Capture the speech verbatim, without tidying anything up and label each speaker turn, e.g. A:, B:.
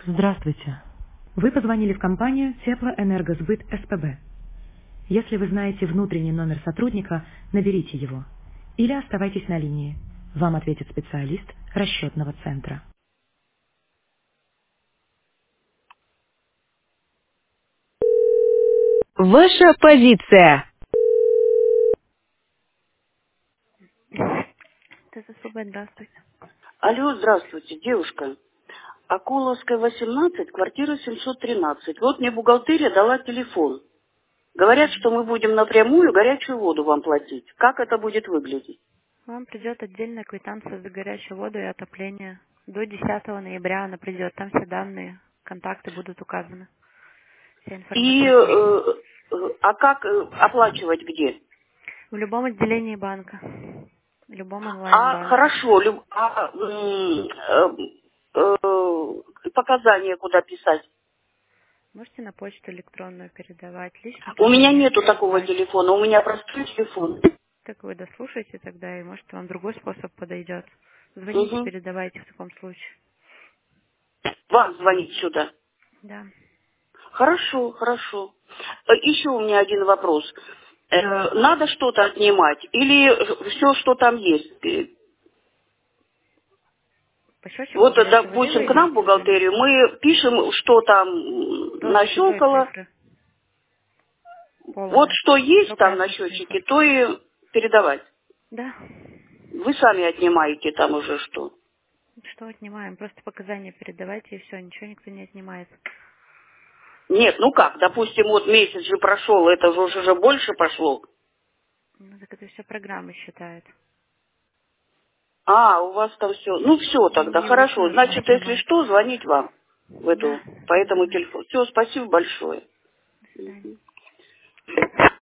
A: Здравствуйте. Вы позвонили в компанию Теплоэнергосбыт СПБ. Если вы знаете внутренний номер сотрудника, наберите его. Или оставайтесь на линии. Вам ответит специалист расчетного центра. Ваша позиция. ТССБ, здравствуйте.
B: Алло, здравствуйте, девушка. Акуловская, восемнадцать, квартира семьсот тринадцать. Вот мне бухгалтерия дала телефон. Говорят, что мы будем напрямую горячую воду вам платить. Как это будет выглядеть?
C: Вам придет отдельная квитанция за горячую воду и отопление. До десятого ноября она придет. Там все данные, контакты будут указаны. Вся
B: И,
C: информация
B: э,
C: есть.
B: э, а как э, оплачивать где?
C: В любом отделении банка. В любом
B: А,
C: онлайн-банке.
B: хорошо, люб- а, м, э, э, показания куда писать?
C: Можете на почту электронную передавать, личный
B: У меня
C: кабинет
B: нету такого
C: присылать.
B: телефона, у меня простой телефон.
C: Так вы дослушайте тогда, и может вам другой способ подойдет. Звоните,
B: Угу.
C: передавайте в таком случае.
B: Вам звонить сюда.
C: Да.
B: Хорошо, хорошо. Э, Еще у меня один вопрос. Э, Надо что-то отнимать или все, что там есть? Э,
C: По счетчику
B: Вот, э,
C: горячей воды
B: допустим,
C: вы
B: к нам в
C: имеете в виду?
B: бухгалтерию мы пишем, что там м,
C: До чужой
B: нащелкало.
C: цифры.
B: Вот
C: Полная.
B: что есть
C: До
B: там на
C: пятой цифры.
B: счетчике, то и передавать.
C: Да.
B: Вы сами отнимаете там уже что.
C: Что отнимаем? Просто показания передавайте, и все, ничего никто не отнимает.
B: Нет, ну как, допустим, вот месяц же прошел, это же уже больше пошло.
C: Ну, так это все программа считает.
B: А, у вас там все. Ну все тогда,
C: Не
B: хорошо.
C: вручную все
B: Значит, если
C: отнимать.
B: что, звонить вам в
C: Да,
B: эту, по этому
C: давай.
B: телефону. Все, спасибо большое.
C: До свидания.